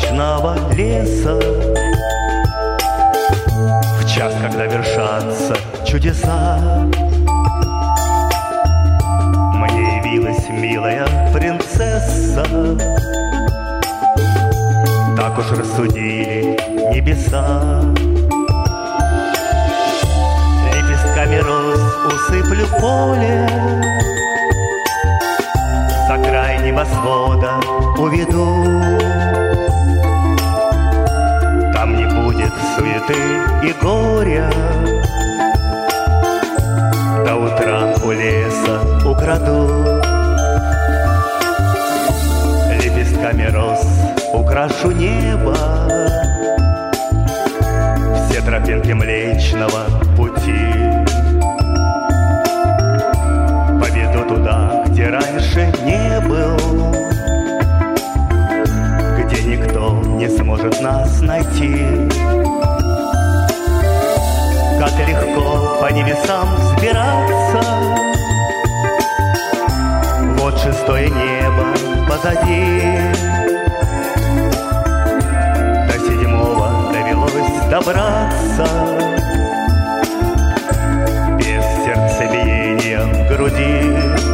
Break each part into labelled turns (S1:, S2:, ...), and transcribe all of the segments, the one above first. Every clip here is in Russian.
S1: снежного леса. В час, когда вершатся чудеса, мне явилась милая принцесса. Так уж рассудили небеса. Лепестками роз усыплю поле, за край небосвода уведу. Там не будет суеты и горя, до утра у леса украду. Лепестками роз украшу небо, все тропинки Млечного Пути. Поведу туда, где раньше не был, где никто не сможет нас найти. Как легко по небесам взбираться, вот шестое небо позади. До седьмого довелось добраться, без сердцебиения в груди.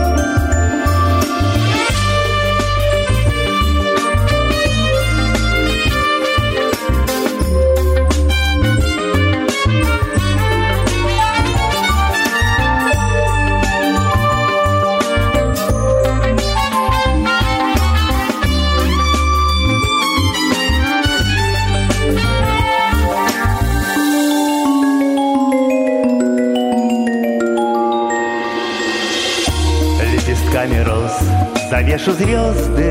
S1: Лепестками роз завешу звезды.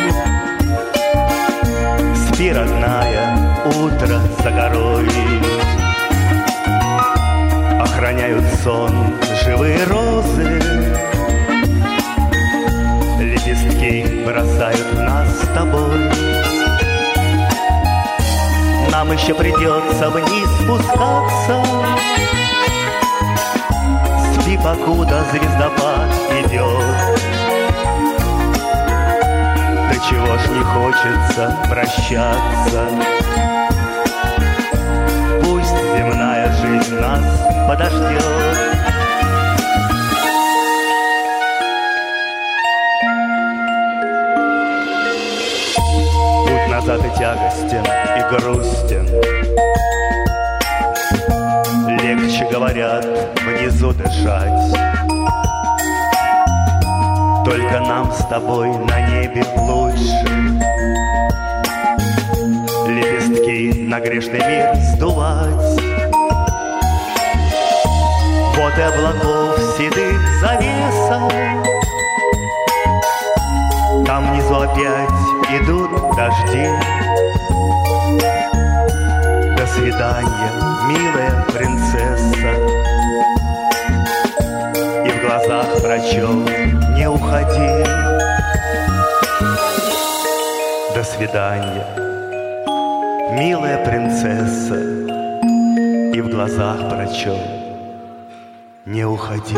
S1: Спи, родная, утро за горой. Охраняют сон живые розы, лепестки бросают в нас с тобой. Нам еще придется вниз спускаться. Спи, покуда звездопад идет. Да чего ж не хочется прощаться. Пусть земная жизнь нас подождет. Путь назад и тягостен, и грустен. Легче, говорят, внизу дышать. Только нам с тобой на небе лучше. Лепестки на грешный мир сдувать. Вот и облаков седых завеса. Там внизу опять идут дожди. До свидания, милая принцесса. И в глазах врачов не уходи. До свидания, милая принцесса. И в глазах врачов не уходи.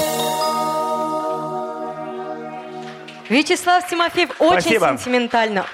S2: Вячеслав Тимофеев, очень
S1: Спасибо.
S2: сентиментально.